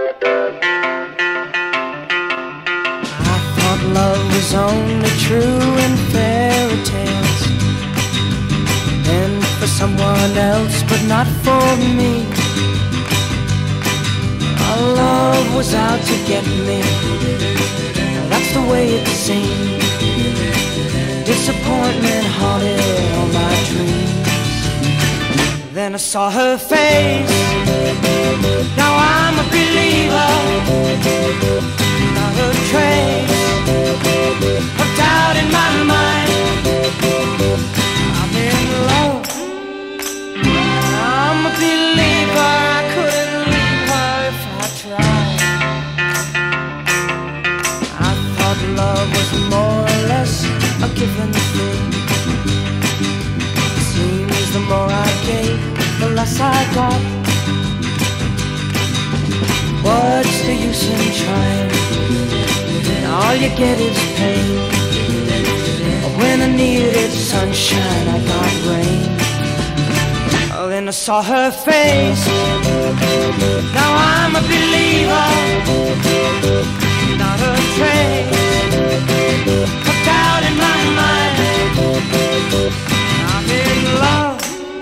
I thought love was only true in fairy tales, and for someone else, but not for me. Our love was out to get me. That's the way it seemed. Disappointment haunted all my dreams. Then I saw her face. Now I'm a believer. Not a trace of doubt in my mind. I'm in love. I'm a believer. I couldn't leave her if I tried. I thought love was more or less a given thing. Seems the more I gave, the less I got. What's the use in trying? All you get is pain. When I needed sunshine, I got rain. Oh, then I saw her face. Now I'm a believer. Not a trace of doubt in my mind. I'm in love.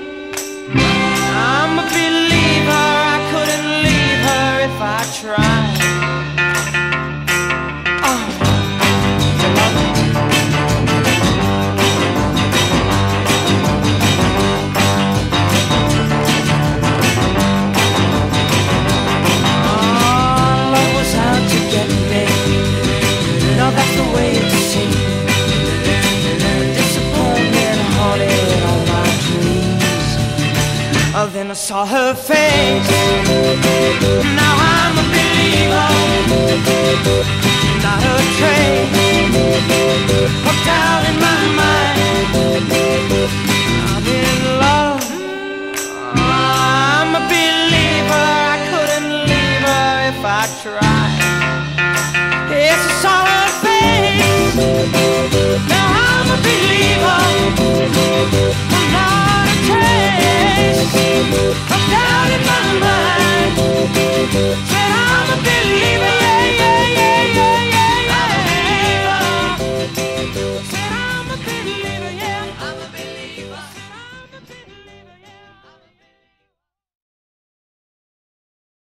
I'm a believer. I couldn't leave her if I tried. That's the way it seemed. Disappointment haunted all my dreams. Oh, then I saw her face. Now I'm a believer. Not a trace of doubt in my mind. I'm in love. I'm a believer. I couldn't leave her if I tried. Yes, I saw her face. Now I'm a believer. I'm not a trace of doubt in my mind.